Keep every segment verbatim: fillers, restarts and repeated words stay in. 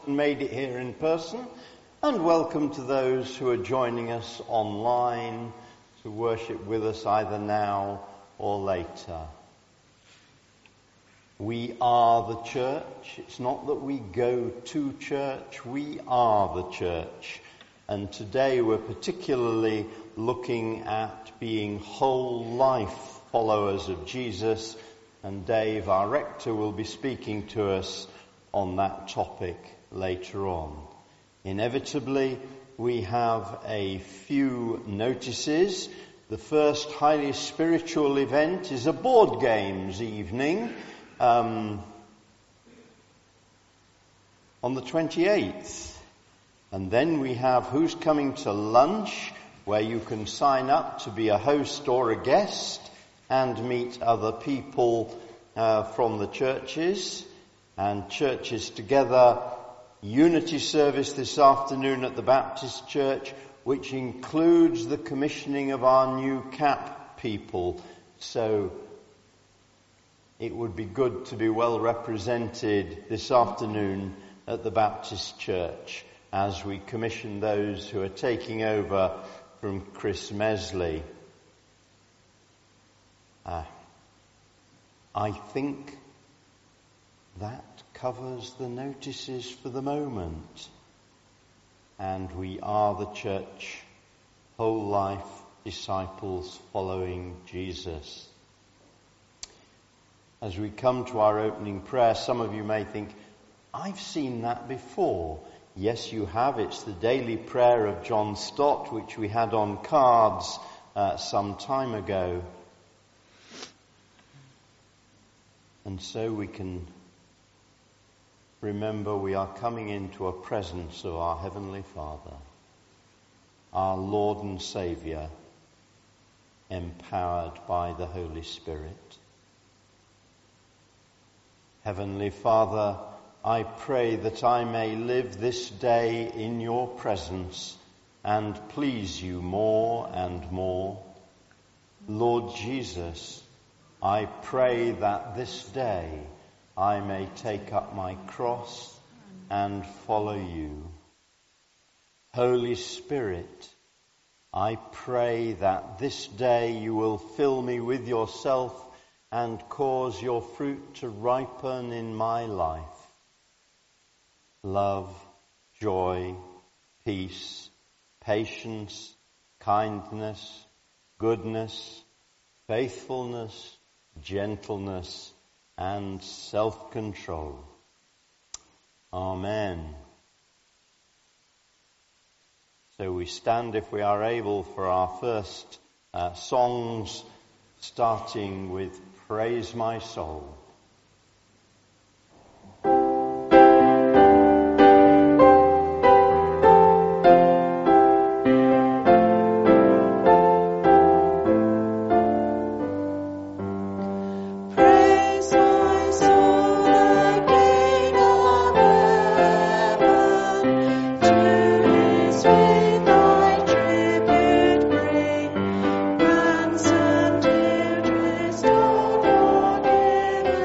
made it here in person, and welcome to those who are joining us online to worship with us either now or later. We are the church. It's not that we go to church, we are the church. And today we're particularly looking at being whole life followers of Jesus, and Dave, our rector, will be speaking to us on that topic later on. Inevitably, we have a few notices. The first highly spiritual event is a board games evening um, on the twenty-eighth. And then we have Who's Coming to Lunch, where you can sign up to be a host or a guest and meet other people uh, from the churches. And Churches Together Unity service this afternoon at the Baptist Church, which includes the commissioning of our new C A P people. So it would be good to be well represented this afternoon at the Baptist Church as we commission those who are taking over from Chris Mesley. Uh, I think that covers the notices for the moment. And we are the church, whole life disciples following Jesus. As we come to our opening prayer, some of you may think, I've seen that before. Yes, you have. It's the daily prayer of John Stott, which we had on cards uh, some time ago. And so we can remember we are coming into a presence of our Heavenly Father, our Lord and Saviour, empowered by the Holy Spirit. Heavenly Father, I pray that I may live this day in your presence and please you more and more. Lord Jesus, I pray that this day I may take up my cross and follow you. Holy Spirit, I pray that this day you will fill me with yourself and cause your fruit to ripen in my life. Love, joy, peace, patience, kindness, goodness, faithfulness, gentleness, and self-control. Amen. So we stand, if we are able, for our first uh, songs, starting with Praise My Soul. Ransom to restore, forgive.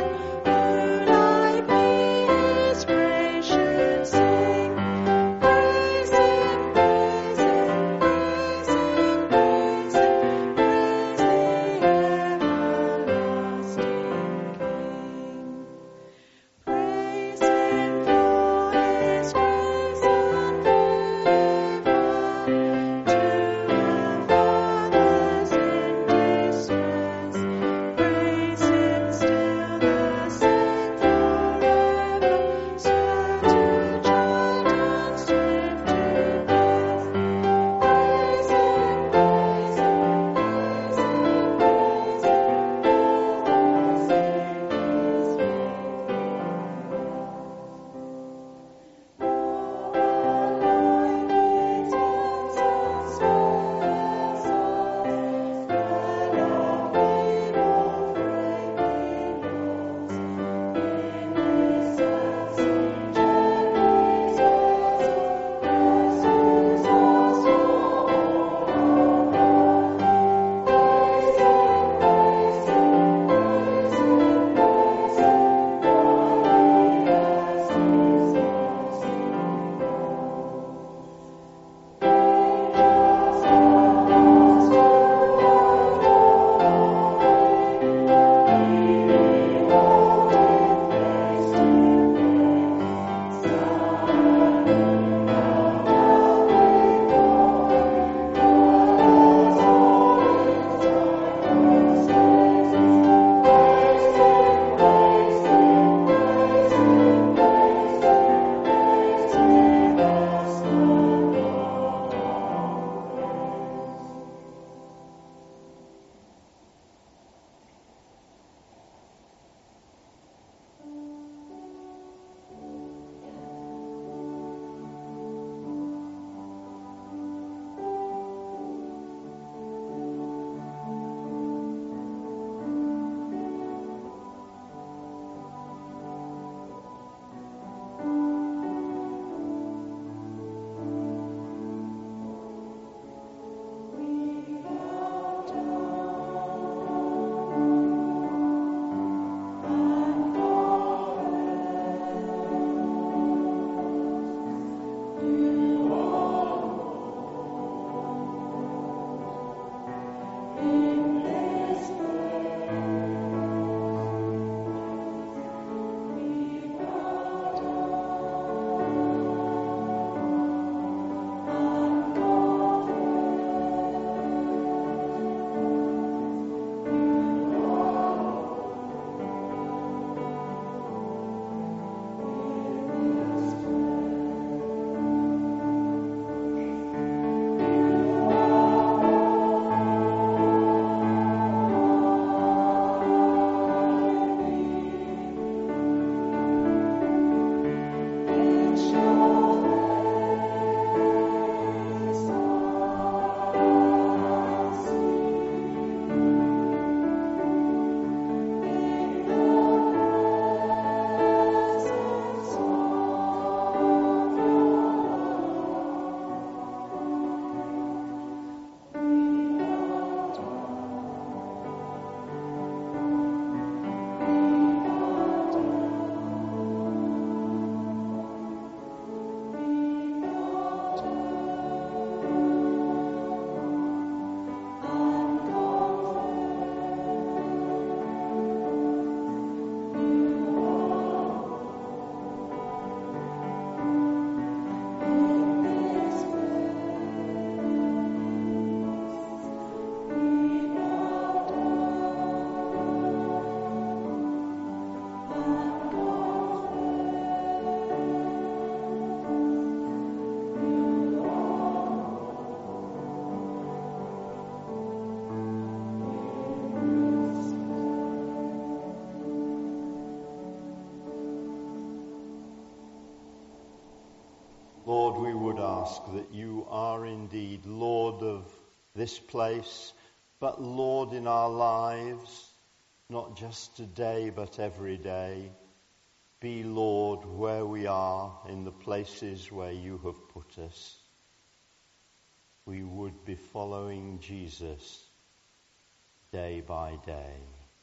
Lord, we would ask that you are indeed Lord of this place, but Lord in our lives, not just today but every day. Be Lord where we are in the places where you have put us. We would be following Jesus day by day.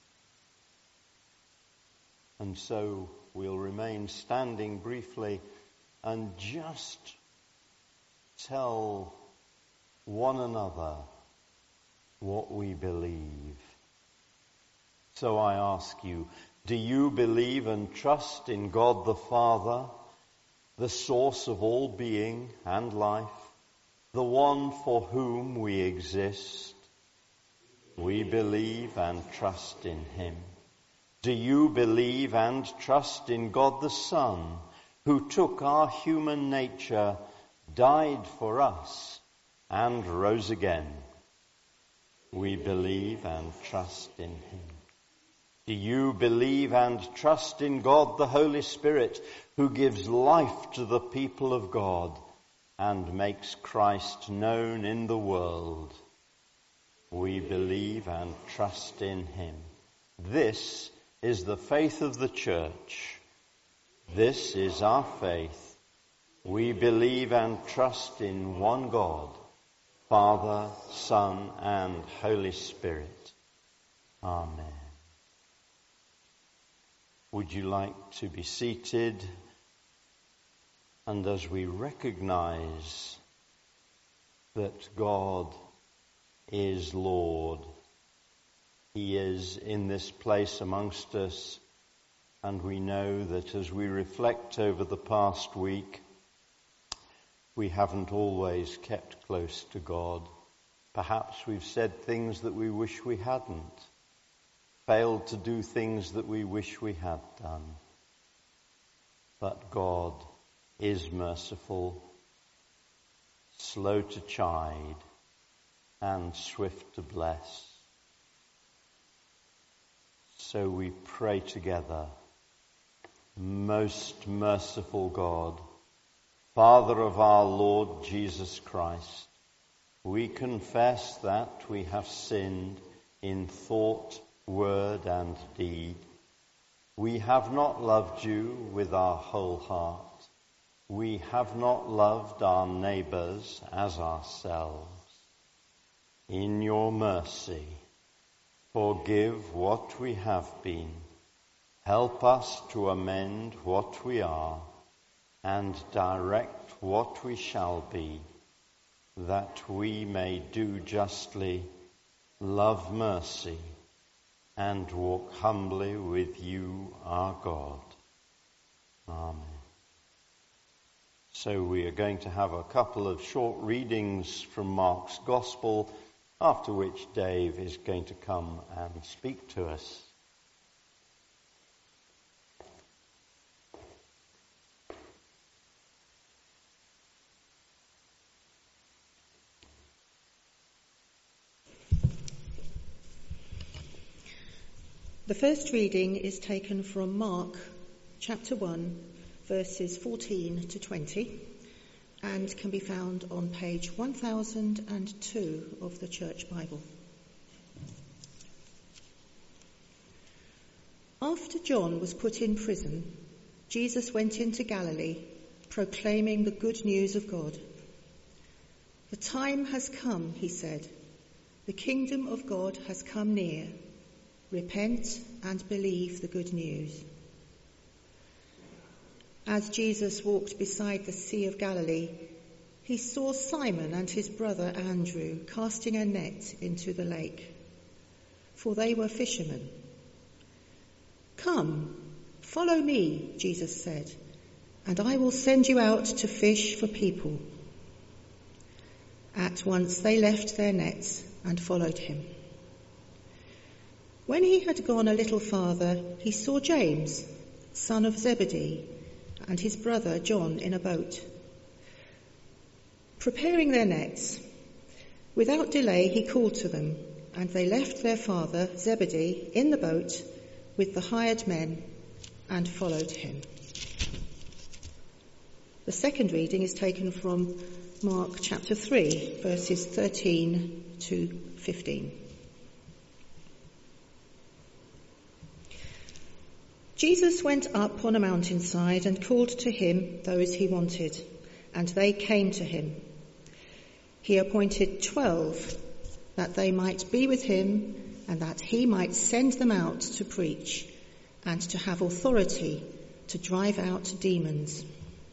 And so we'll remain standing briefly and just tell one another what we believe. So I ask you, do you believe and trust in God the Father, the source of all being and life, the one for whom we exist? We believe and trust in him. Do you believe and trust in God the Son, who took our human nature, died for us, and rose again? We believe and trust in him. Do you believe and trust in God the Holy Spirit, who gives life to the people of God and makes Christ known in the world? We believe and trust in him. This is the faith of the church. This is our faith. We believe and trust in one God, Father, Son, and Holy Spirit. Amen. Would you like to be seated? And as we recognize that God is Lord, he is in this place amongst us, and we know that as we reflect over the past week, we haven't always kept close to God. Perhaps we've said things that we wish we hadn't, failed to do things that we wish we had done. But God is merciful, slow to chide, and swift to bless. So we pray together. Most merciful God, Father of our Lord Jesus Christ, we confess that we have sinned in thought, word, and deed. We have not loved you with our whole heart. We have not loved our neighbors as ourselves. In your mercy, forgive what we have been. Help us to amend what we are and direct what we shall be, that we may do justly, love mercy, and walk humbly with you, our God. Amen. So we are going to have a couple of short readings from Mark's Gospel, after which Dave is going to come and speak to us. The first reading is taken from Mark chapter one, verses fourteen to twenty, and can be found on page one thousand two of the Church Bible. After John was put in prison, Jesus went into Galilee, proclaiming the good news of God. The time has come, he said. The kingdom of God has come near. Repent and believe the good news. As Jesus walked beside the Sea of Galilee, he saw Simon and his brother Andrew casting a net into the lake, for they were fishermen. Come, follow me, Jesus said, and I will send you out to fish for people. At once they left their nets and followed him. When he had gone a little farther, he saw James, son of Zebedee, and his brother John in a boat, preparing their nets. Without delay he called to them, and they left their father Zebedee in the boat with the hired men and followed him. The The second reading is taken from Mark chapter three, verses thirteen to fifteen. Jesus went up on a mountainside and called to him those he wanted, and they came to him. He appointed twelve, that they might be with him, and that he might send them out to preach, and to have authority to drive out demons.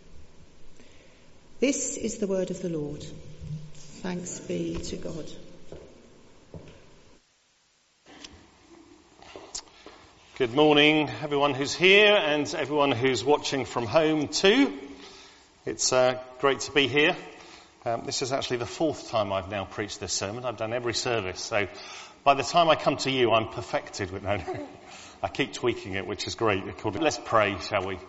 This is the word of the Lord. Thanks be to God. Good morning, everyone who's here and everyone who's watching from home too. It's uh, great to be here. Um, this is actually the fourth time I've now preached this sermon. I've done every service, so by the time I come to you, I'm perfected with no, no. I keep tweaking it, which is great. Let's pray, shall we?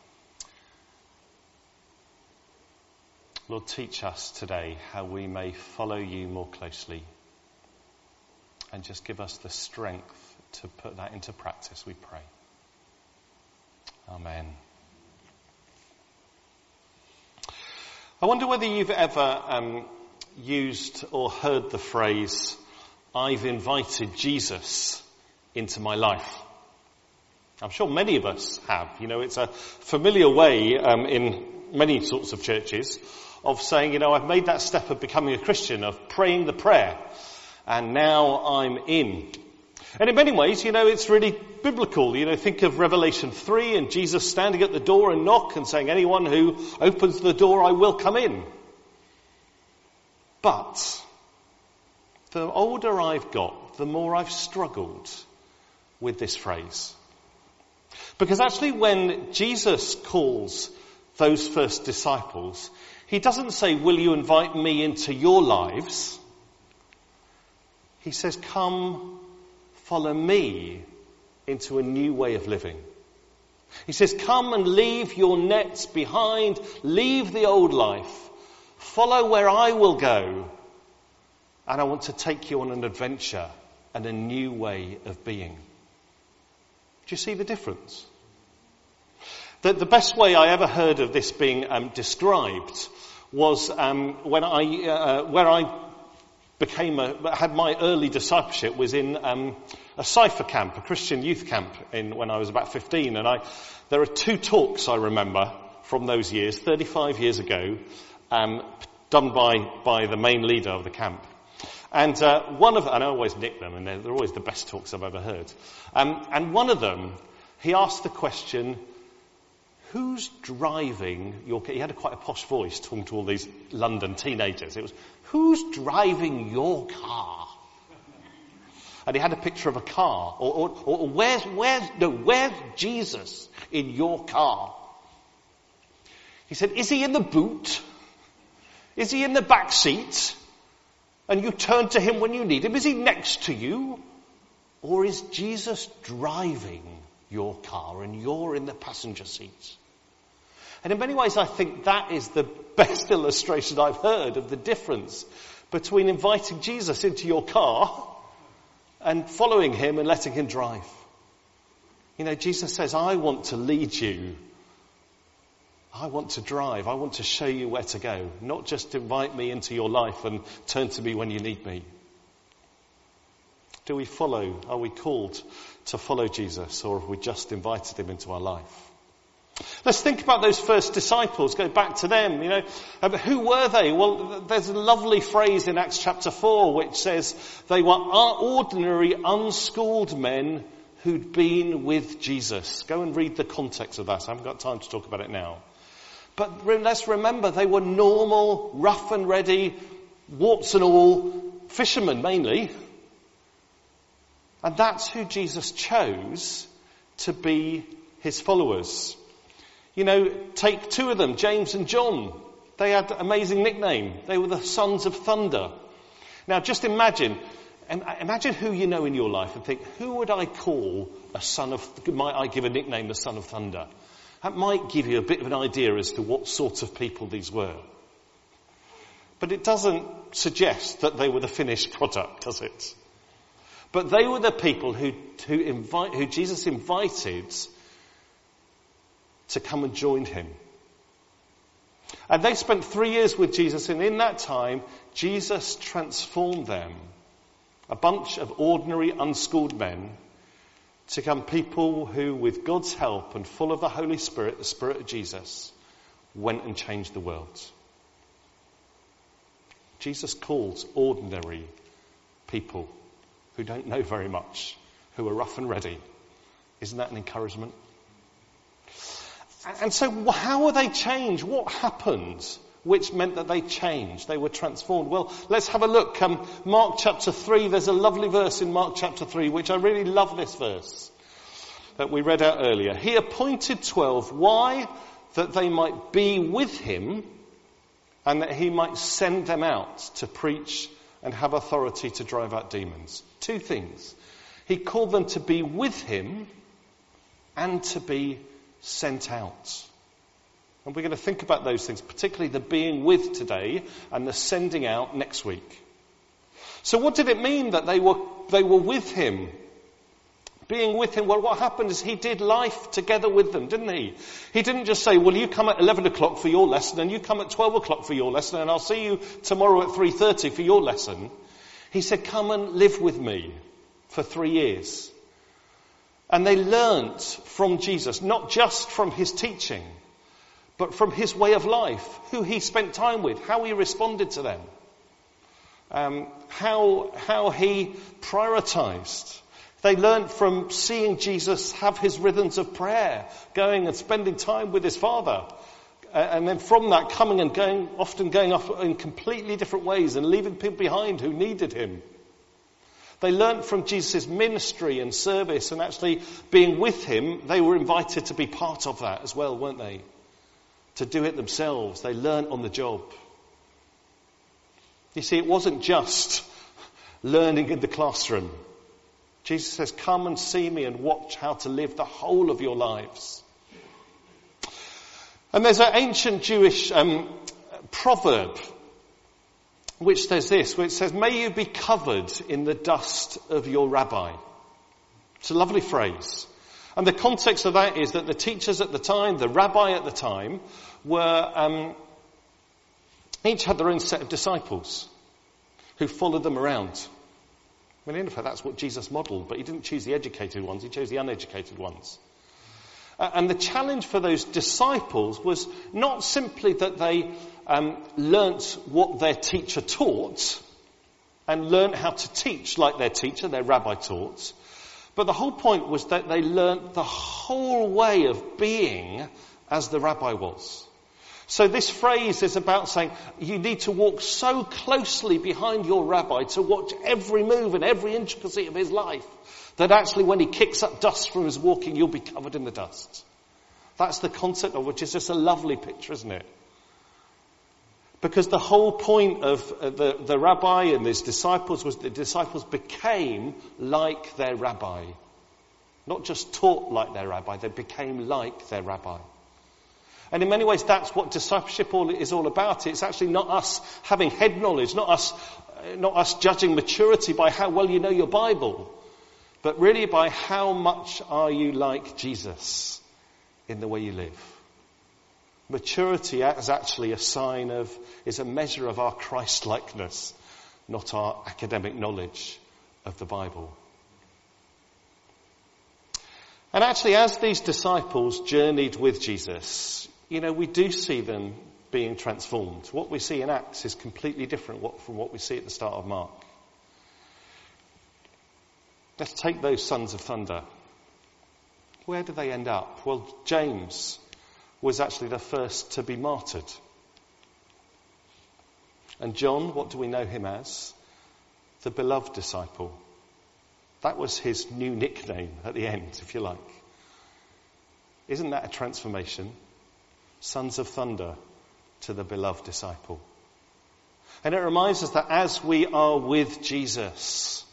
Lord, teach us today how we may follow you more closely, and just give us the strength to put that into practice, we pray. Amen. I wonder whether you've ever um, used or heard the phrase, "I've invited Jesus into my life." I'm sure many of us have. You know, it's a familiar way um, in many sorts of churches of saying, you know, I've made that step of becoming a Christian, of praying the prayer, and now I'm in. And in many ways, you know, it's really biblical. You know, think of Revelation three and Jesus standing at the door and knock and saying, anyone who opens the door, I will come in. But the older I've got, the more I've struggled with this phrase. Because actually when Jesus calls those first disciples, he doesn't say, will you invite me into your lives? He says, come, follow me into a new way of living. He says, come and leave your nets behind, leave the old life, follow where I will go, and I want to take you on an adventure and a new way of being. Do you see the difference? The, the best way I ever heard of this being um, described was um, when I, uh, where I became a, had my early discipleship was in um, a Cypher camp, a Christian youth camp, in when I was about fifteen. And I, there are two talks I remember from those years, thirty-five years ago, um, done by by the main leader of the camp. And uh, one of, and I always nick them, and they're, they're always the best talks I've ever heard. Um, and one of them, he asked the question, who's driving your car? He had a quite a posh voice talking to all these London teenagers. It was, who's driving your car? And he had a picture of a car. Or, or, or where's, where's, no, where's Jesus in your car? He said, is he in the boot? Is he in the back seat? And you turn to him when you need him? Is he next to you? Or is Jesus driving your car and you're in the passenger seat? And in many ways, I think that is the best illustration I've heard of the difference between inviting Jesus into your car and following him and letting him drive. You know, Jesus says, I want to lead you. I want to drive. I want to show you where to go. Not just invite me into your life and turn to me when you need me. Do we follow? Are we called to follow Jesus, or have we just invited him into our life? Let's think about those first disciples. Go back to them. You know, um, who were they? Well, there's a lovely phrase in Acts chapter four which says they were ordinary, unschooled men who'd been with Jesus. Go and read the context of that. I haven't got time to talk about it now. But re- let's remember they were normal, rough and ready, warts and all, fishermen mainly. And that's who Jesus chose to be his followers. You know, take two of them, James and John. They had an amazing nickname. They were the sons of thunder. Now just imagine, imagine who you know in your life and think, who would I call a son of, might I give a nickname the son of thunder? That might give you a bit of an idea as to what sort of people these were. But it doesn't suggest that they were the finished product, does it? But they were the people who, who, invite, who Jesus invited to come and join him. And they spent three years with Jesus, and in that time, Jesus transformed them, a bunch of ordinary, unschooled men, to become people who, with God's help and full of the Holy Spirit, the Spirit of Jesus, went and changed the world. Jesus calls ordinary people who don't know very much, who are rough and ready. Isn't that an encouragement? And so how were they changed? What happened which meant that they changed? They were transformed. Well, let's have a look. Um, Mark chapter three, there's a lovely verse in Mark chapter three, which I really love this verse that we read out earlier. He appointed twelve. Why? That they might be with him and that he might send them out to preach and have authority to drive out demons. Two things. He called them to be with him and to be sent out. And we're going to think about those things, particularly the being with today and the sending out next week. So what did it mean that they were they were with him? Being with him, well, what happened is he did life together with them, didn't he? He didn't just say, well, you come at eleven o'clock for your lesson and you come at twelve o'clock for your lesson and I'll see you tomorrow at three thirty for your lesson. He said, come and live with me for three years. And they learnt from Jesus, not just from his teaching, but from his way of life, who he spent time with, how he responded to them, um, how, how he prioritized. They learnt from seeing Jesus have his rhythms of prayer, going and spending time with his Father. Uh, and then from that coming and going, often going off in completely different ways and leaving people behind who needed him. They learnt from Jesus' ministry and service, and actually being with him, they were invited to be part of that as well, weren't they? To do it themselves. They learnt on the job. You see, it wasn't just learning in the classroom. Jesus says, come and see me and watch how to live the whole of your lives. And there's an ancient Jewish um, proverb which says this, which says, may you be covered in the dust of your rabbi. It's a lovely phrase. And the context of that is that the teachers at the time, the rabbi at the time, were um, each had their own set of disciples who followed them around. I mean, in fact, that's what Jesus modelled, but he didn't choose the educated ones, he chose the uneducated ones. Uh, and the challenge for those disciples was not simply that they um, learnt what their teacher taught and learnt how to teach like their teacher, their rabbi taught, but the whole point was that they learnt the whole way of being as the rabbi was. So this phrase is about saying you need to walk so closely behind your rabbi to watch every move and every intricacy of his life that actually when he kicks up dust from his walking, you'll be covered in the dust. That's the concept of which is just a lovely picture, isn't it? Because the whole point of the, the rabbi and his disciples was the disciples became like their rabbi. Not just taught like their rabbi, they became like their rabbi. And in many ways, that's what discipleship all is all about. It's actually not us having head knowledge, not us, not us judging maturity by how well you know your Bible, but really by how much are you like Jesus in the way you live. Maturity is actually a sign of, is a measure of our Christ-likeness, not our academic knowledge of the Bible. And actually, as these disciples journeyed with Jesus, you know, we do see them being transformed. What we see in Acts is completely different from what we see at the start of Mark. Let's take those sons of thunder. Where did they end up? Well, James was actually the first to be martyred. And John, what do we know him as? The beloved disciple. That was his new nickname at the end, if you like. Isn't that a transformation? Sons of thunder to the beloved disciple. And it reminds us that as we are with Jesus,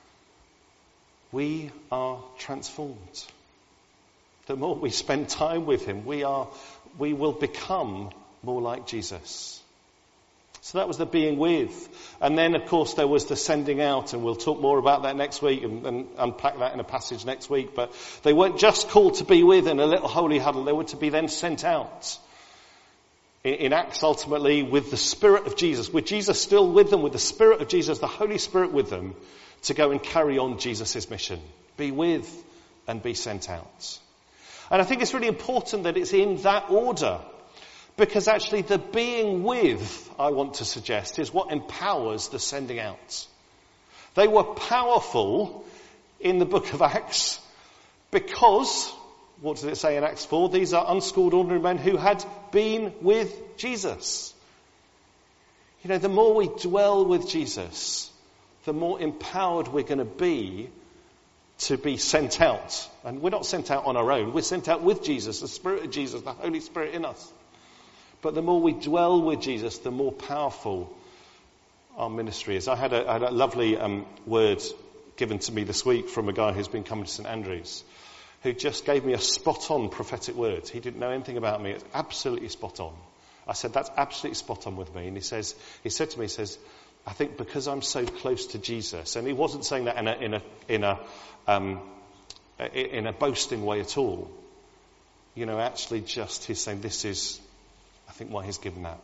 we are transformed. The more we spend time with him, we are, we will become more like Jesus. So that was the being with. And then, of course, there was the sending out, and we'll talk more about that next week and, and unpack that in a passage next week. But they weren't just called to be with in a little holy huddle. They were to be then sent out. in, in Acts ultimately with the Spirit of Jesus, with Jesus still with them, with the Spirit of Jesus, the Holy Spirit with them, to go and carry on Jesus' mission. Be with and be sent out. And I think it's really important that it's in that order, because actually the being with, I want to suggest, is what empowers the sending out. They were powerful in the book of Acts because, what does it say in Acts four? These are unschooled ordinary men who had been with Jesus. You know, the more we dwell with Jesus, the more empowered we're going to be to be sent out. And we're not sent out on our own. We're sent out with Jesus, the Spirit of Jesus, the Holy Spirit in us. But the more we dwell with Jesus, the more powerful our ministry is. I had a, I had a lovely um, word given to me this week from a guy who's been coming to St Andrews, who just gave me a spot-on prophetic word. He didn't know anything about me. It's absolutely spot-on. I said, that's absolutely spot-on with me. And he says, he said to me, he says, I think because I'm so close to Jesus, and he wasn't saying that in a in a in a um, in a boasting way at all. You know, actually, just he's saying this is, I think, why he's given that.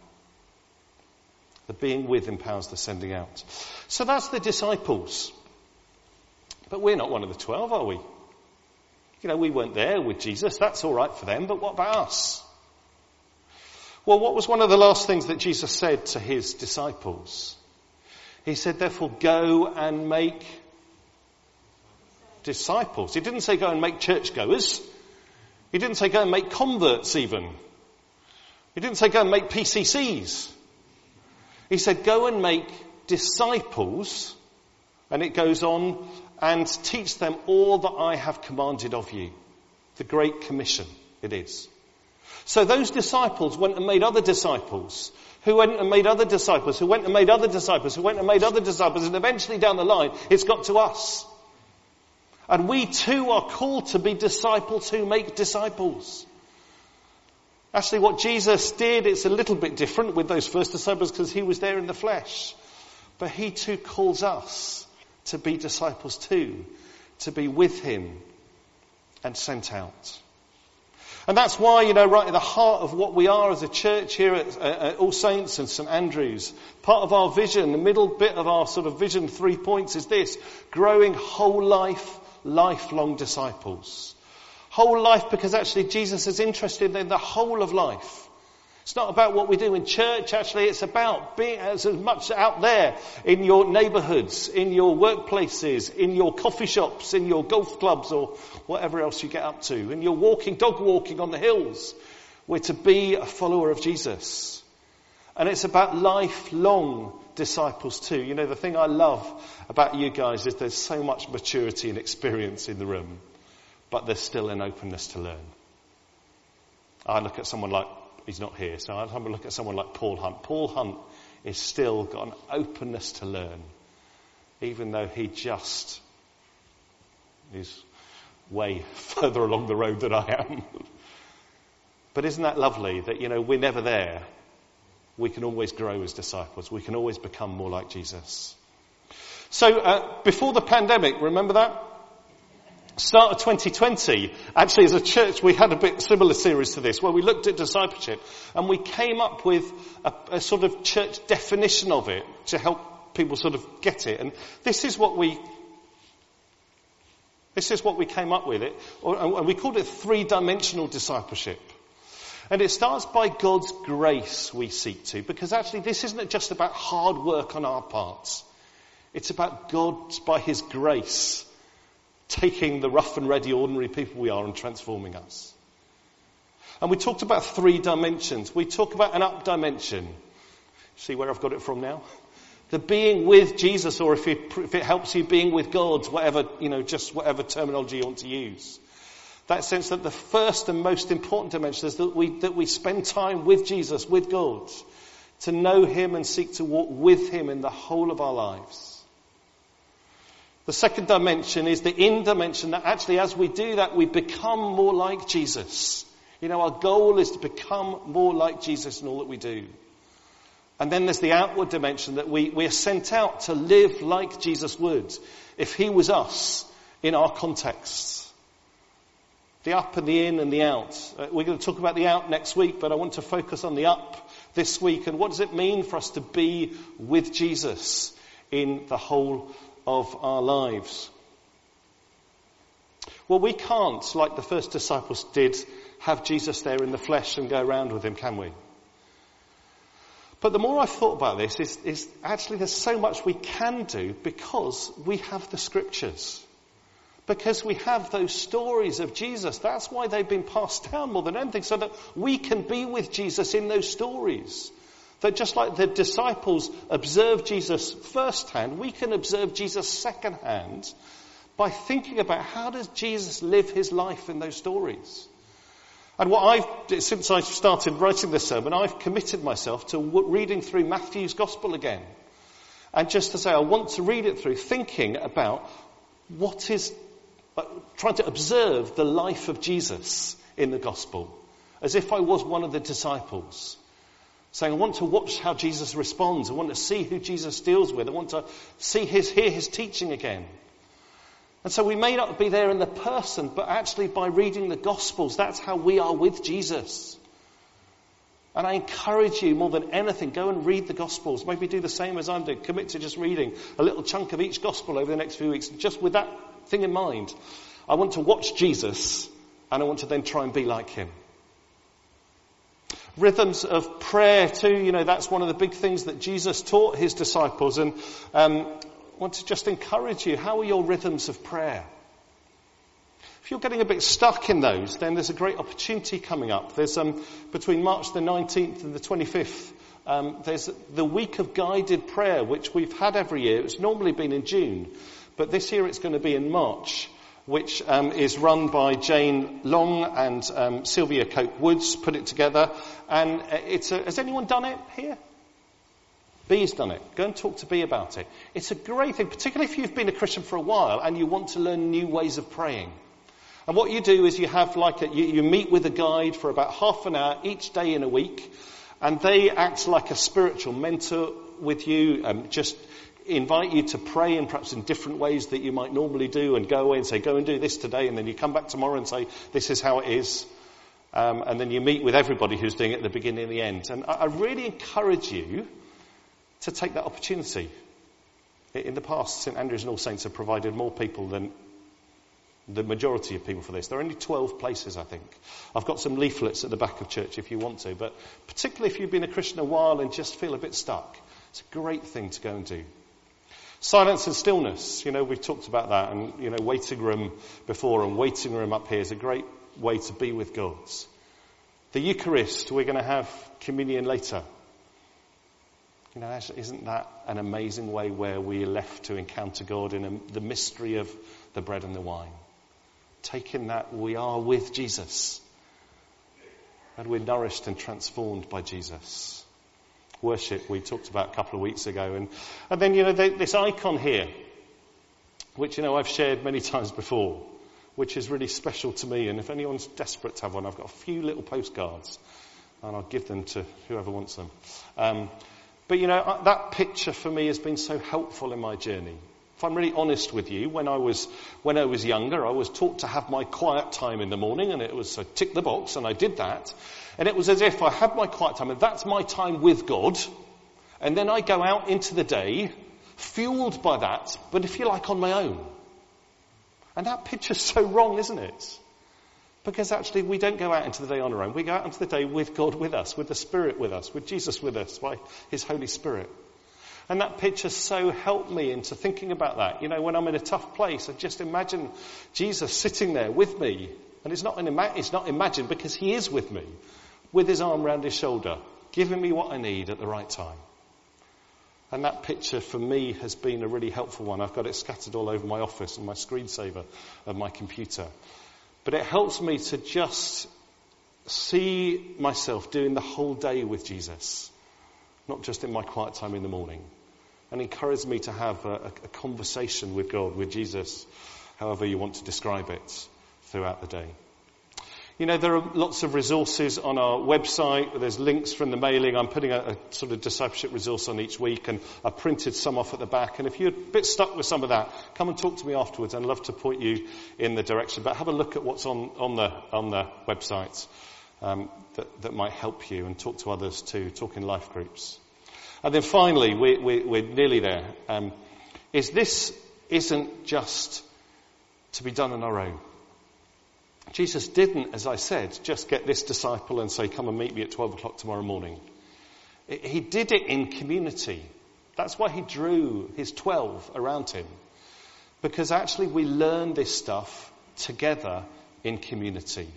The being with empowers the sending out. So that's the disciples. But we're not one of the twelve, are we? You know, we weren't there with Jesus. That's all right for them. But what about us? Well, what was one of the last things that Jesus said to his disciples? He said, therefore, go and make disciples. He didn't say go and make churchgoers. He didn't say go and make converts even. He didn't say go and make P C Cs. He said go and make disciples. And it goes on, and teach them all that I have commanded of you. The Great Commission it is. So those disciples went and made other disciples, who went and made other disciples, who went and made other disciples, who went and made other disciples, and eventually down the line, it's got to us. And we too are called to be disciples who make disciples. Actually, what Jesus did, it's a little bit different with those first disciples because he was there in the flesh. But he too calls us to be disciples too, to be with him and sent out. And that's why, you know, right at the heart of what we are as a church here at, at All Saints and St Andrews, part of our vision, the middle bit of our sort of vision three points is this: growing whole life, lifelong disciples. Whole life because actually Jesus is interested in the whole of life. It's not about what we do in church, actually it's about being as much out there in your neighbourhoods, in your workplaces, in your coffee shops, in your golf clubs or whatever else you get up to, in your walking, dog walking on the hills. We're to be a follower of Jesus. And it's about lifelong disciples too. You know, the thing I love about you guys is there's so much maturity and experience in the room, but there's still an openness to learn. I look at someone like, he's not here, so I'll have a look at someone like Paul Hunt. Paul Hunt is still got an openness to learn, even though he just is way further along the road than I am. But isn't that lovely that, you know, we're never there. We can always grow as disciples. We can always become more like Jesus. So uh, before the pandemic, remember that? Start of twenty twenty, actually as a church we had a bit similar series to this where we looked at discipleship and we came up with a, a sort of church definition of it to help people sort of get it. And this is what we this is what we came up with it, or, and we called it three-dimensional discipleship. And it starts by God's grace we seek to, because actually this isn't just about hard work on our parts. It's about God by his grace taking the rough and ready ordinary people we are and transforming us. And we talked about three dimensions. We talk about an up dimension. See where I've got it from now? The being with Jesus, or if it, if it helps you, being with God, whatever, you know, just whatever terminology you want to use. That sense that the first and most important dimension is that we, that we spend time with Jesus, with God, to know him and seek to walk with him in the whole of our lives. The second dimension is the in dimension, that actually as we do that, we become more like Jesus. You know, our goal is to become more like Jesus in all that we do. And then there's the outward dimension, that we, we are sent out to live like Jesus would if he was us in our contexts. The up and the in and the out. Uh, we're going to talk about the out next week, but I want to focus on the up this week. And what does it mean for us to be with Jesus in the whole of our lives? Well, we can't, like the first disciples did, have Jesus there in the flesh and go around with him, can we? But the more I've thought about this, is, is actually there's so much we can do because we have the scriptures. Because we have those stories of Jesus. That's why they've been passed down more than anything, so that we can be with Jesus in those stories. That just like the disciples observed Jesus firsthand, we can observe Jesus secondhand by thinking about how does Jesus live his life in those stories. And what I've, since I started writing this sermon, I've committed myself to reading through Matthew's Gospel again. And just to say, I want to read it through thinking about what is, uh, trying to observe the life of Jesus in the Gospel, as if I was one of the disciples. Saying, I want to watch how Jesus responds. I want to see who Jesus deals with. I want to see his, hear his teaching again. And so we may not be there in the person, but actually by reading the Gospels, that's how we are with Jesus. And I encourage you more than anything, go and read the Gospels. Maybe do the same as I'm doing. Commit to just reading a little chunk of each Gospel over the next few weeks. Just with that thing in mind. I want to watch Jesus, and I want to then try and be like him. Rhythms of prayer too, you know, that's one of the big things that Jesus taught his disciples. And um, I want to just encourage you, how are your rhythms of prayer? If you're getting a bit stuck in those, then there's a great opportunity coming up. There's um, between March the nineteenth and the twenty-fifth, um, there's the week of guided prayer, which we've had every year. It's normally been in June, but this year it's going to be in March, which um, is run by Jane Long and um, Sylvia Cope Woods, put it together. And it's a, has anyone done it here? Bee's done it. Go and talk to Bee about it. It's a great thing, particularly if you've been a Christian for a while and you want to learn new ways of praying. And what you do is you have like a, you, you meet with a guide for about half an hour each day in a week, and they act like a spiritual mentor with you, um, just invite you to pray in perhaps in different ways that you might normally do, and go away and say, go and do this today, and then you come back tomorrow and say, this is how it is. Um, and then you meet with everybody who's doing it at the beginning and the end. And I, I really encourage you to take that opportunity. In the past, St Andrews and All Saints have provided more people than the majority of people for this. There are only twelve places, I think. I've got some leaflets at the back of church if you want to, but particularly if you've been a Christian a while and just feel a bit stuck, it's a great thing to go and do. Silence and stillness, you know, we've talked about that, and, you know, waiting room before and waiting room up here is a great way to be with God. The Eucharist, we're going to have communion later. You know, isn't that an amazing way where we are left to encounter God in a, the mystery of the bread and the wine? Taking that, we are with Jesus. And we're nourished and transformed by Jesus. Worship, we talked about a couple of weeks ago. And, and then, you know, they, this icon here, which, you know, I've shared many times before, which is really special to me. And if anyone's desperate to have one, I've got a few little postcards, and I'll give them to whoever wants them. Um, But, you know, that picture for me has been so helpful in my journey. If I'm really honest with you, when I was when I was younger, I was taught to have my quiet time in the morning, and it was, I ticked the box, and I did that. And it was as if I had my quiet time, and that's my time with God. And then I go out into the day, fueled by that, but if you like, on my own. And that picture's so wrong, isn't it? Because actually we don't go out into the day on our own. We go out into the day with God with us, with the Spirit with us, with Jesus with us, by his Holy Spirit. And that picture so helped me into thinking about that. You know, when I'm in a tough place, I just imagine Jesus sitting there with me. And it's not, an ima- it's not imagined, because he is with me, with his arm around his shoulder, giving me what I need at the right time. And that picture for me has been a really helpful one. I've got it scattered all over my office and my screensaver of my computer. But it helps me to just see myself doing the whole day with Jesus, not just in my quiet time in the morning, and encourage me to have a, a conversation with God, with Jesus, however you want to describe it, throughout the day. You know, there are lots of resources on our website. There's links from the mailing. I'm putting a, a sort of discipleship resource on each week, and I printed some off at the back. And if you're a bit stuck with some of that, come and talk to me afterwards. I'd love to point you in the direction. But have a look at what's on, on the on the website um, that, that might help you, and talk to others too. Talk in life groups. And then finally, we, we, we're nearly there. Um, is this isn't just to be done on our own. Jesus didn't, as I said, just get this disciple and say, come and meet me at twelve o'clock tomorrow morning. He did it in community. That's why he drew his twelve around him. Because actually we learn this stuff together in community.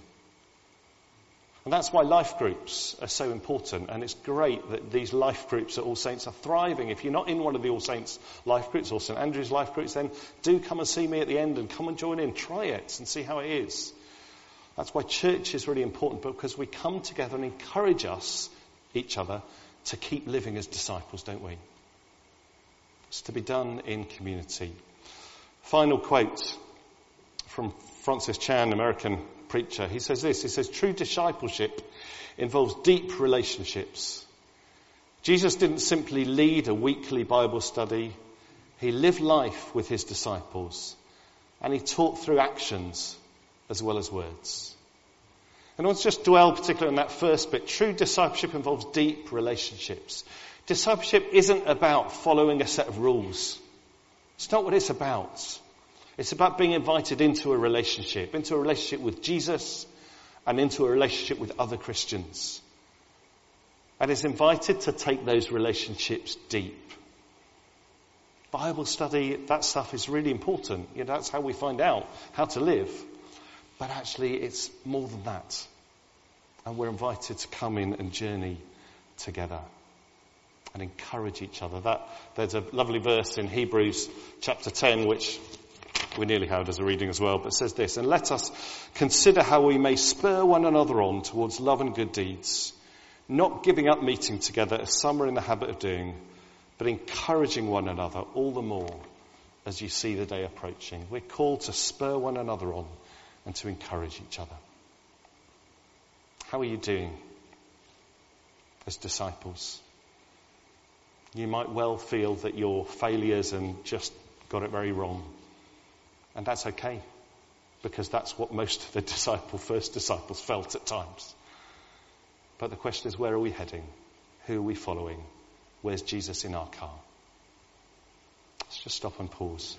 And that's why life groups are so important. And it's great that these life groups at All Saints are thriving. If you're not in one of the All Saints life groups or St Andrew's life groups, then do come and see me at the end and come and join in. Try it and see how it is. That's why church is really important, because we come together and encourage us, each other, to keep living as disciples, don't we? It's to be done in community. Final quote from Francis Chan, American preacher. He says this, he says, true discipleship involves deep relationships. Jesus didn't simply lead a weekly Bible study. He lived life with his disciples, and he taught through actions as well as words. And I want to just dwell particularly on that first bit. True discipleship involves deep relationships. Discipleship isn't about following a set of rules. It's not what it's about. It's about being invited into a relationship, into a relationship with Jesus and into a relationship with other Christians. And it's invited to take those relationships deep. Bible study, that stuff is really important. You know, that's how we find out how to live. But actually it's more than that. And we're invited to come in and journey together and encourage each other. That there's a lovely verse in Hebrews chapter ten, which we nearly had as a reading as well, but it says this, and let us consider how we may spur one another on towards love and good deeds, not giving up meeting together as some are in the habit of doing, but encouraging one another all the more as you see the day approaching. We're called to spur one another on and to encourage each other. How are you doing as disciples? You might well feel that you're failures and just got it very wrong. And that's okay, because that's what most of the disciple, first disciples felt at times. But the question is, where are we heading? Who are we following? Where's Jesus in our car? Let's just stop and pause.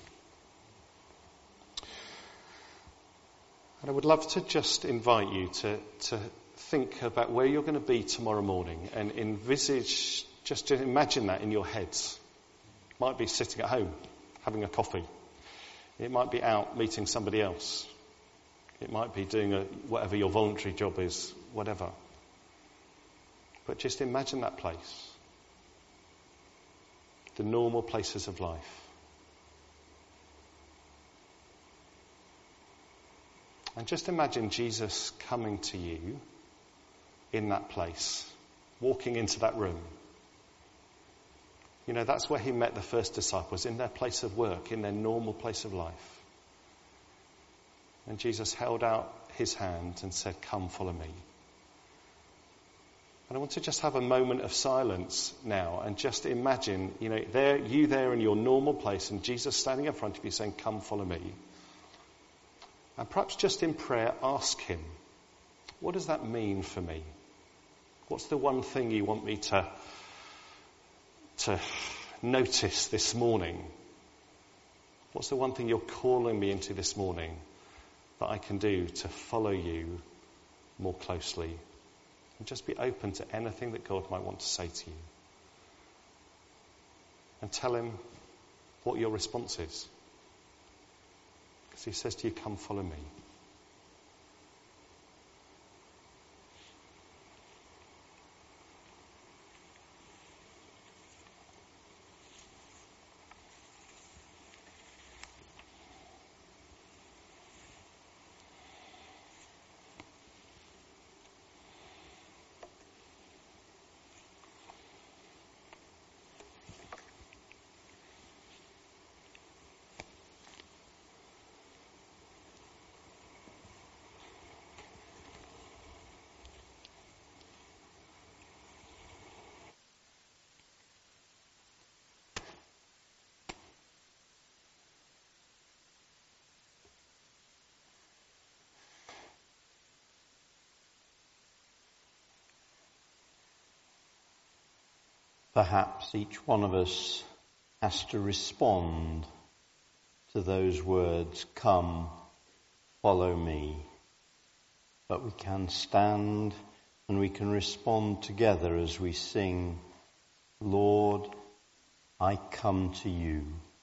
And I would love to just invite you to, to think about where you're going to be tomorrow morning and envisage, just to imagine that in your heads. It might be sitting at home, having a coffee. It might be out meeting somebody else. It might be doing a, whatever your voluntary job is, whatever. But just imagine that place. The normal places of life. And just imagine Jesus coming to you in that place, walking into that room. You know, that's where he met the first disciples, in their place of work, in their normal place of life. And Jesus held out his hand and said, come, follow me. And I want to just have a moment of silence now and just imagine, you know, there, you there in your normal place and Jesus standing in front of you saying, come, follow me. And perhaps just in prayer, ask him, what does that mean for me? What's the one thing you want me to, to notice this morning? What's the one thing you're calling me into this morning that I can do to follow you more closely? And just be open to anything that God might want to say to you. And tell him what your response is. Because he says to you, come follow me. perhaps each one of us has to respond to those words, come, follow me. But we can stand and we can respond together as we sing, Lord, I come to you.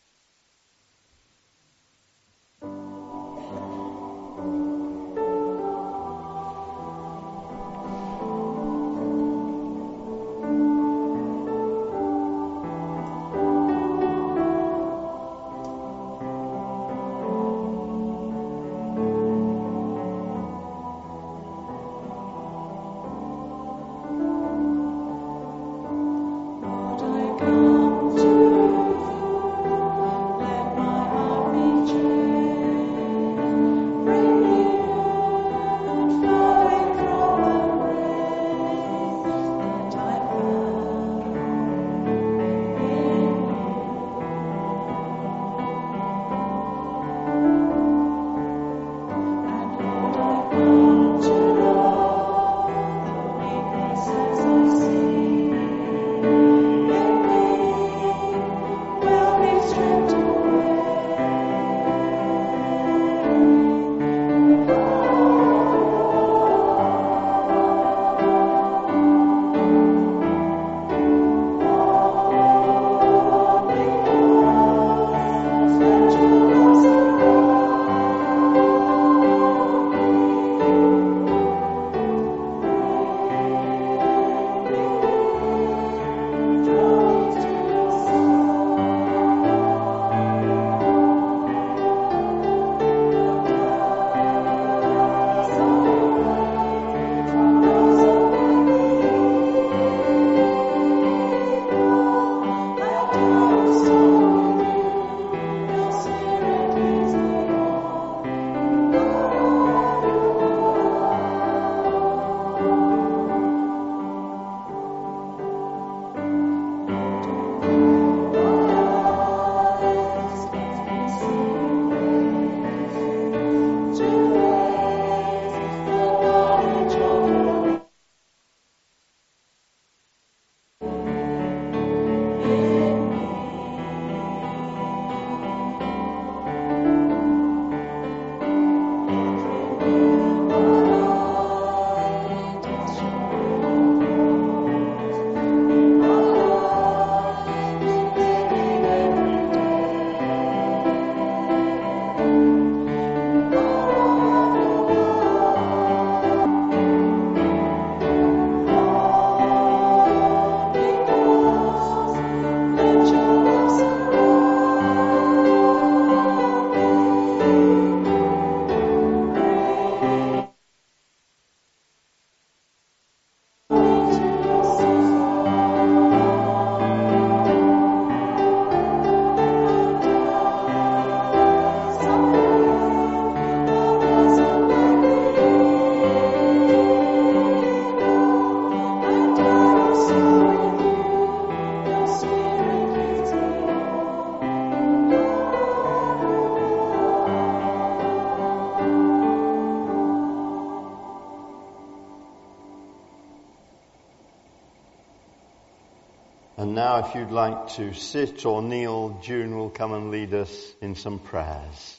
And now if you'd like to sit or kneel, June will come and lead us in some prayers.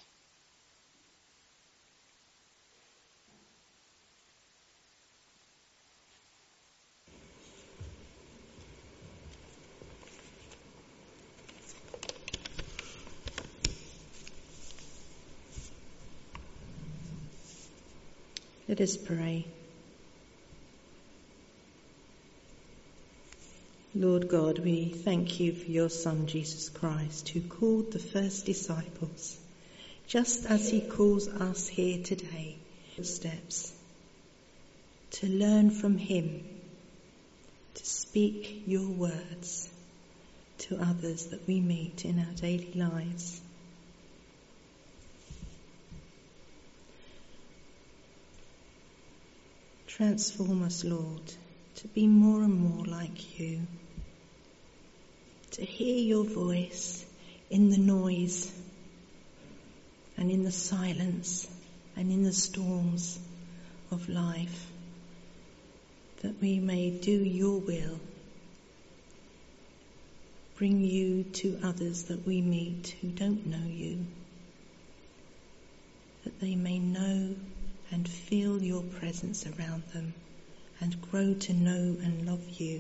Let us pray. Lord God, we thank you for your Son, Jesus Christ, who called the first disciples, just as he calls us here today, steps, to learn from him, to speak your words to others that we meet in our daily lives. Transform us, Lord, to be more and more like you, to hear your voice in the noise and in the silence and in the storms of life, that we may do your will bring you to others that we meet who don't know you, that they may know and feel your presence around them and grow to know and love you.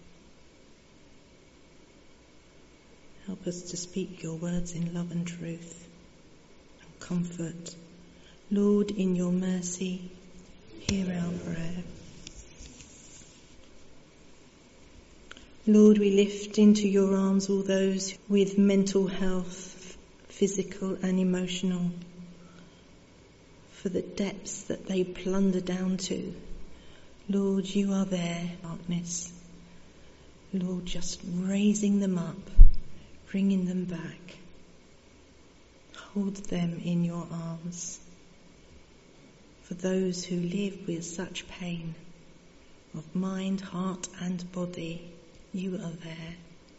Help us to speak your words in love and truth and comfort. Lord, in your mercy, hear our prayer. Lord, we lift into your arms all those with mental health, physical and emotional, for the depths that they plunder down to. Lord, you are there, darkness. Lord, just raising them up, bringing them back. Hold them in your arms. For those who live with such pain of mind, heart and body, you are there.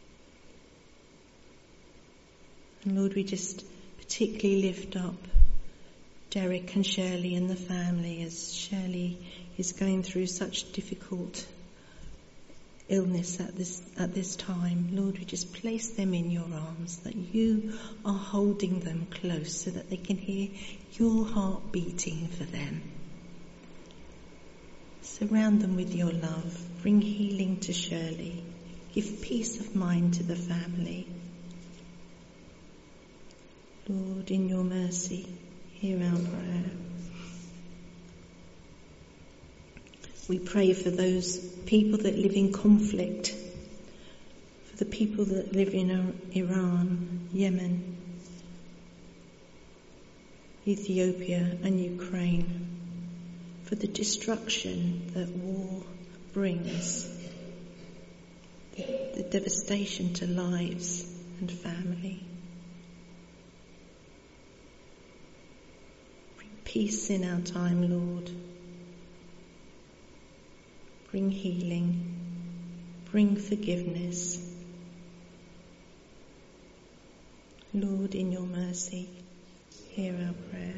And Lord, we just particularly lift up Derek and Shirley and the family as Shirley is going through such difficult illness at this at this time. Lord, we just place them in your arms, that you are holding them close so that they can hear your heart beating for them. Surround them with your love. Bring healing to Shirley. Give peace of mind to the family. Lord, in your mercy, hear our prayer. We pray for those people that live in conflict, for the people that live in Iran, Yemen, Ethiopia and Ukraine, for the destruction that war brings, the, the devastation to lives and family. Bring peace in our time, Lord. Bring healing. Bring forgiveness. Lord, in your mercy, hear our prayer.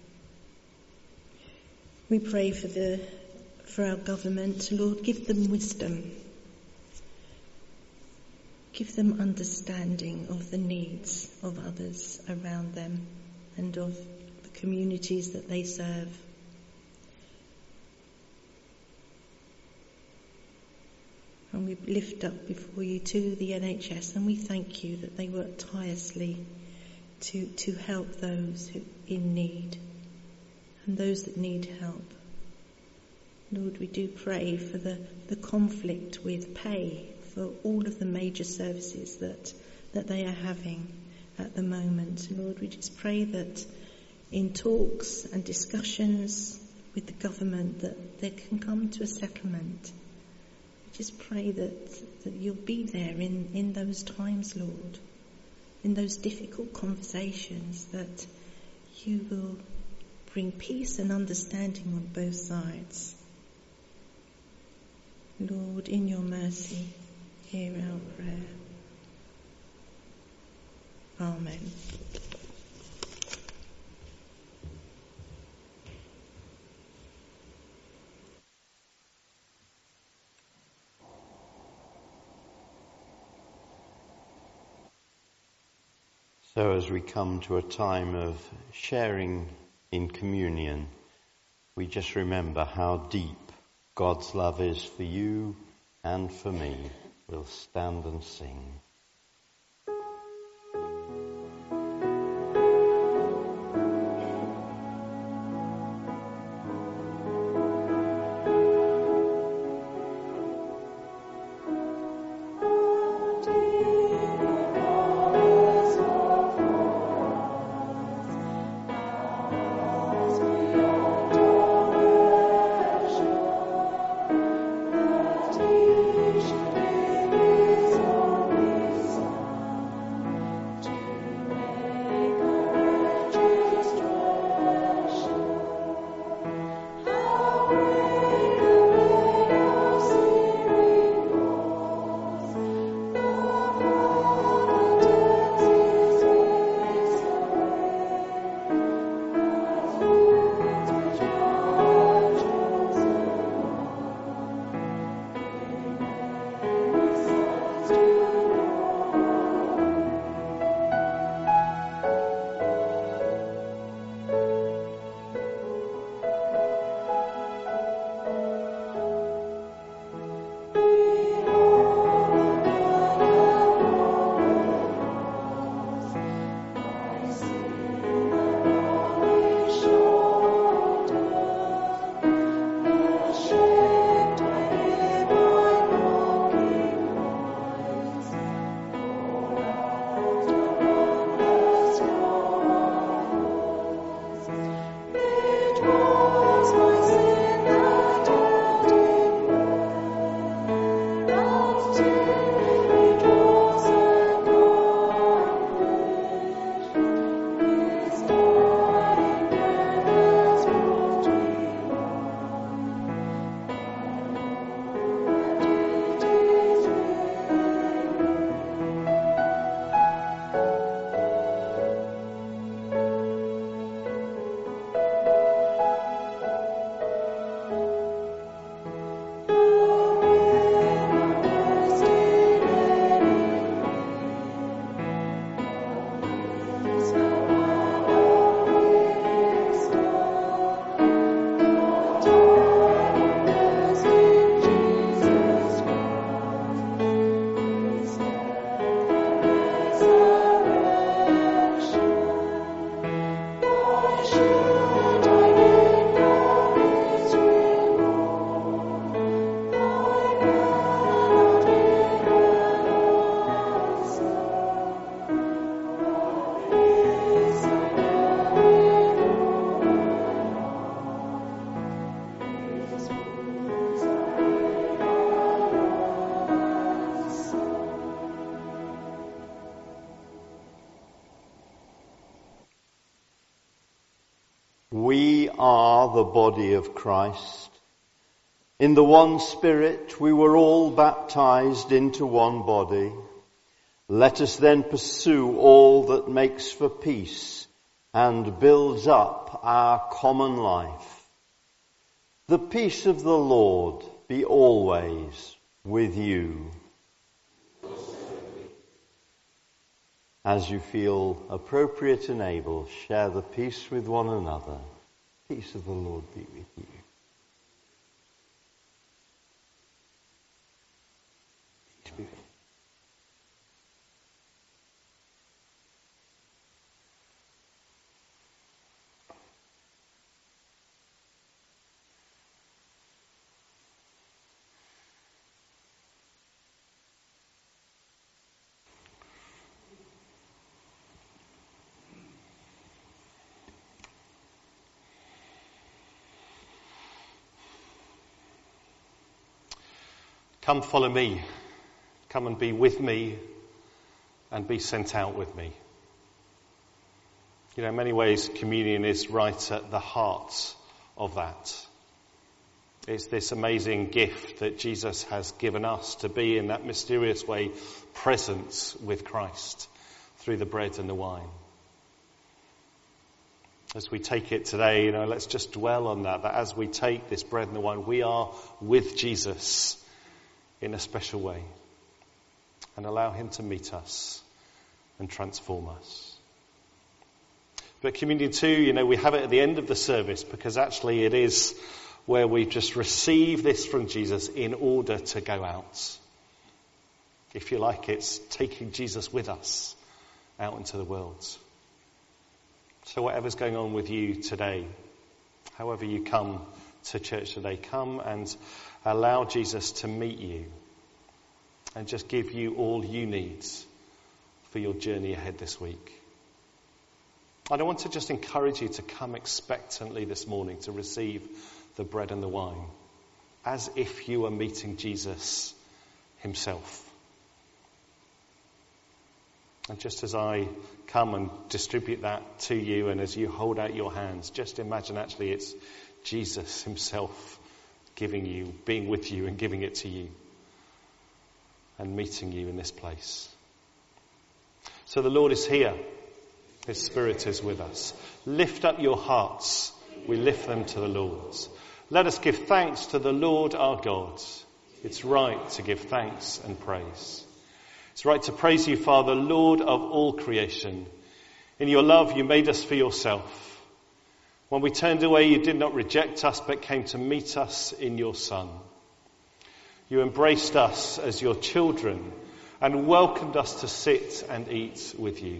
We pray for the for our government. Lord, give them wisdom. Give them understanding of the needs of others around them and of the communities that they serve. And we lift up before you to the N H S, and we thank you that they work tirelessly to, to help those who in need and those that need help. Lord, we do pray for the, the conflict with pay for all of the major services that, that they are having at the moment. Lord, we just pray that in talks and discussions with the government that they can come to a settlement. We just pray that, that you'll be there in, in those times, Lord, in those difficult conversations, that you will bring peace and understanding on both sides. Lord, in your mercy, hear our prayer. Amen. So as we come to a time of sharing in communion, we just remember how deep God's love is for you and for me. We'll stand and sing. Thank you. We are the body of Christ. In the one Spirit we were all baptized into one body. Let us then pursue all that makes for peace and builds up our common life. The peace of the Lord be always with you. As you feel appropriate and able, share the peace with one another. Peace of the Lord be with you. Peace be with you. Come follow me. Come and be with me and be sent out with me. You know, in many ways, communion is right at the heart of that. It's this amazing gift that Jesus has given us to be in that mysterious way present with Christ through the bread and the wine. As we take it today, you know, let's just dwell on that, that as we take this bread and the wine, we are with Jesus in a special way, and allow him to meet us and transform us. But communion too, you know, we have it at the end of the service because actually it is where we just receive this from Jesus in order to go out. If you like, it's taking Jesus with us out into the world. So whatever's going on with you today, however you come to church today, come and allow Jesus to meet you and just give you all you need for your journey ahead this week. And I want to just encourage you to come expectantly this morning to receive the bread and the wine as if you were meeting Jesus himself. And just as I come and distribute that to you and as you hold out your hands, just imagine actually it's Jesus himself giving you, being with you and giving it to you and meeting you in this place. So the Lord is here. His Spirit is with us. Lift up your hearts. We lift them to the Lord. Let us give thanks to the Lord our God. It's right to give thanks and praise. It's right to praise you, Father, Lord of all creation. In your love you made us for yourself. When we turned away, you did not reject us, but came to meet us in your Son. You embraced us as your children and welcomed us to sit and eat with you.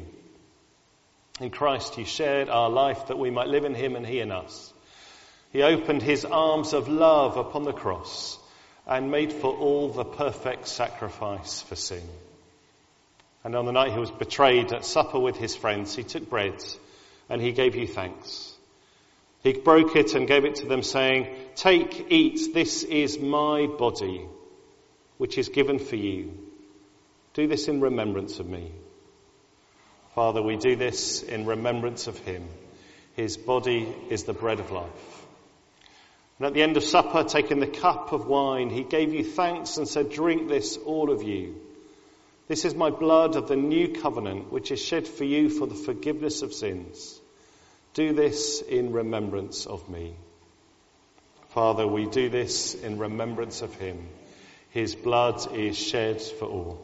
In Christ, you shared our life that we might live in him and he in us. He opened his arms of love upon the cross and made for all the perfect sacrifice for sin. And on the night he was betrayed at supper with his friends, he took bread and he gave you thanks. He broke it and gave it to them, saying, "Take, eat, this is my body, which is given for you. Do this in remembrance of me." Father, we do this in remembrance of him. His body is the bread of life. And at the end of supper, taking the cup of wine, he gave you thanks and said, "Drink this, all of you. This is my blood of the new covenant, which is shed for you for the forgiveness of sins. Do this in remembrance of me." Father, we do this in remembrance of him. His blood is shed for all.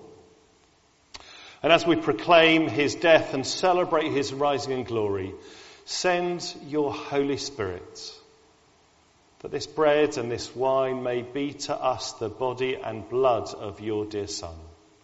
And as we proclaim his death and celebrate his rising in glory, send your Holy Spirit, that this bread and this wine may be to us the body and blood of your dear Son.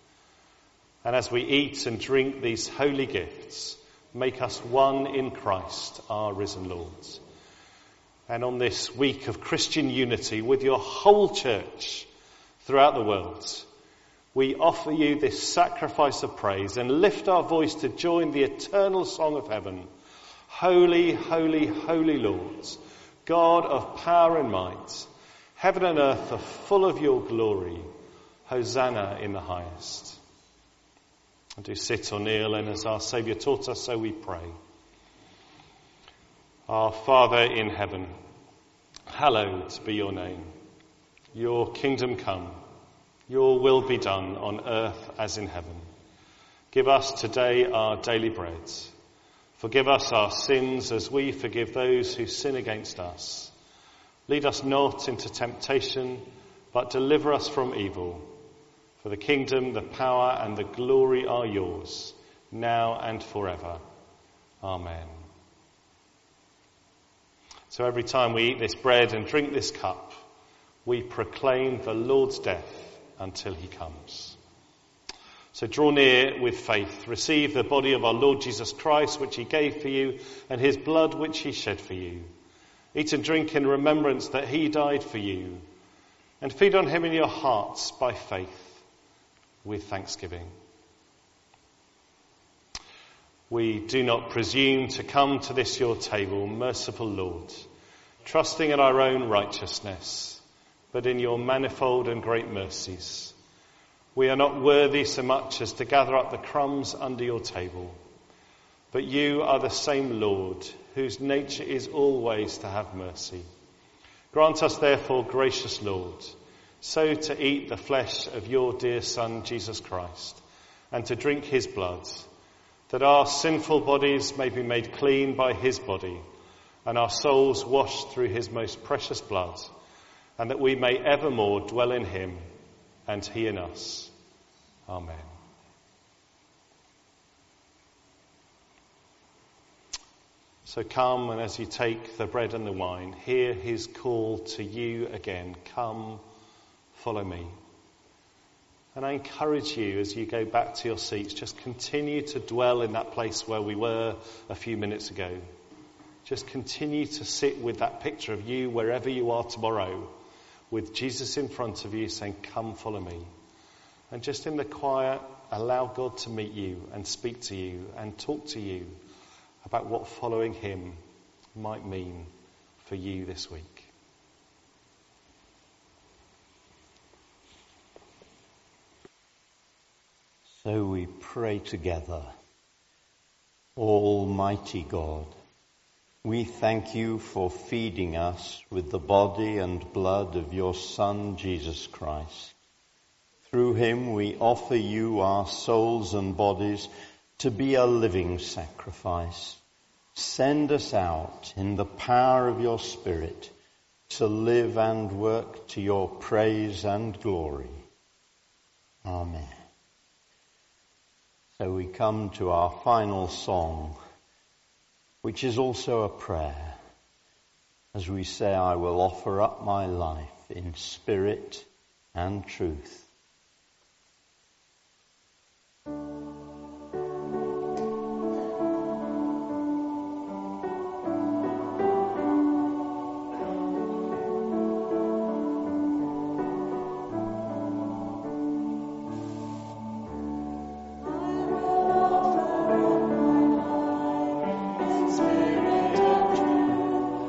And as we eat and drink these holy gifts, make us one in Christ, our risen Lord. And on this week of Christian unity with your whole church throughout the world, we offer you this sacrifice of praise and lift our voice to join the eternal song of heaven. Holy, holy, holy Lord, God of power and might, heaven and earth are full of your glory. Hosanna in the highest. And do sit or kneel, and as our Saviour taught us, so we pray. Our Father in heaven, hallowed be your name. Your kingdom come, your will be done on earth as in heaven. Give us today our daily bread. Forgive us our sins as we forgive those who sin against us. Lead us not into temptation, but deliver us from evil. For the kingdom, the power and the glory are yours, now and forever. Amen. So every time we eat this bread and drink this cup, we proclaim the Lord's death until he comes. So draw near with faith, receive the body of our Lord Jesus Christ, which he gave for you, and his blood which he shed for you. Eat and drink in remembrance that he died for you, and feed on him in your hearts by faith with thanksgiving. We do not presume to come to this your table, merciful Lord, trusting in our own righteousness, but in your manifold and great mercies. We are not worthy so much as to gather up the crumbs under your table, but you are the same Lord, whose nature is always to have mercy. Grant us therefore, gracious Lord, so to eat the flesh of your dear Son, Jesus Christ, and to drink his blood, that our sinful bodies may be made clean by his body, and our souls washed through his most precious blood, and that we may evermore dwell in him, and he in us. Amen. So come, and as you take the bread and the wine, hear his call to you again. Come, follow me. And I encourage you, as you go back to your seats, just continue to dwell in that place where we were a few minutes ago. Just continue to sit with that picture of you wherever you are tomorrow, with Jesus in front of you saying, come, follow me. And just in the quiet, allow God to meet you and speak to you and talk to you about what following him might mean for you this week. So we pray together. Almighty God, we thank you for feeding us with the body and blood of your Son, Jesus Christ. Through him we offer you our souls and bodies to be a living sacrifice. Send us out in the power of your Spirit to live and work to your praise and glory. Amen. So we come to our final song, which is also a prayer, as we say, I will offer up my life in spirit and truth.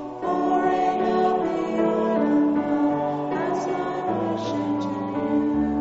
Spirit of the Lord, as I worship you.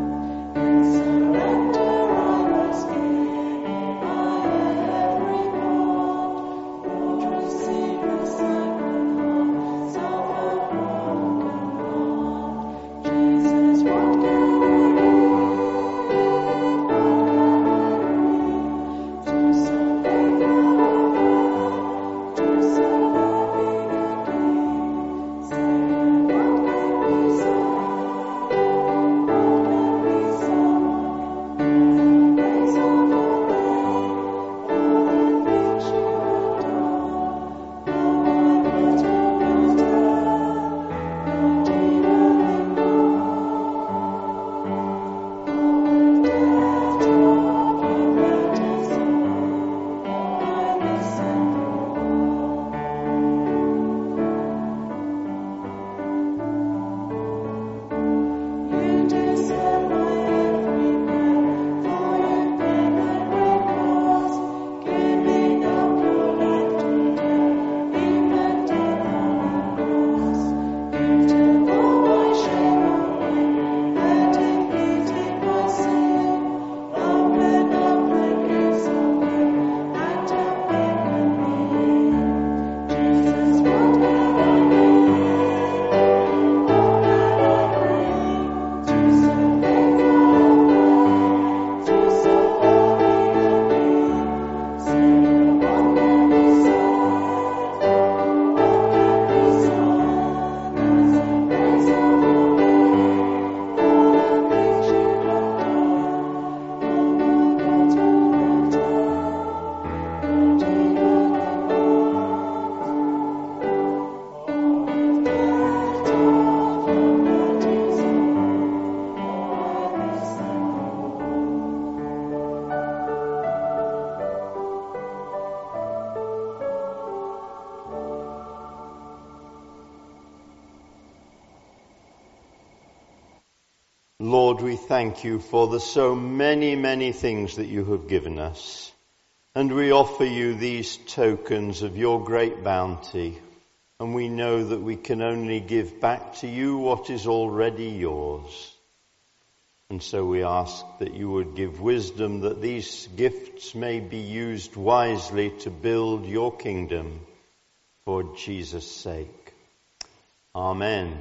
Lord, we thank you for the so many, many things that you have given us. And we offer you these tokens of your great bounty. And we know that we can only give back to you what is already yours. And so we ask that you would give wisdom that these gifts may be used wisely to build your kingdom for Jesus' sake. Amen.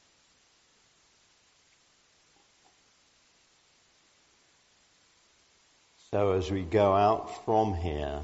So as we go out from here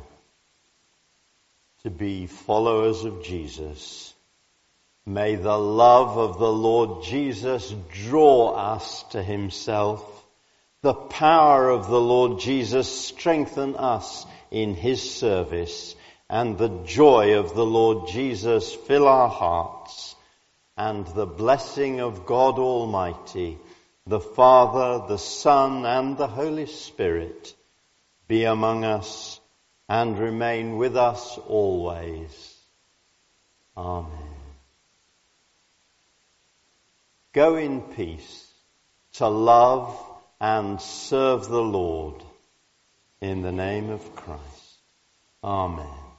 to be followers of Jesus, may the love of the Lord Jesus draw us to himself. The power of the Lord Jesus strengthen us in his service. And the joy of the Lord Jesus fill our hearts. And the blessing of God Almighty, the Father, the Son, and the Holy Spirit be among us and remain with us always. Amen. Go in peace to love and serve the Lord in the name of Christ. Amen.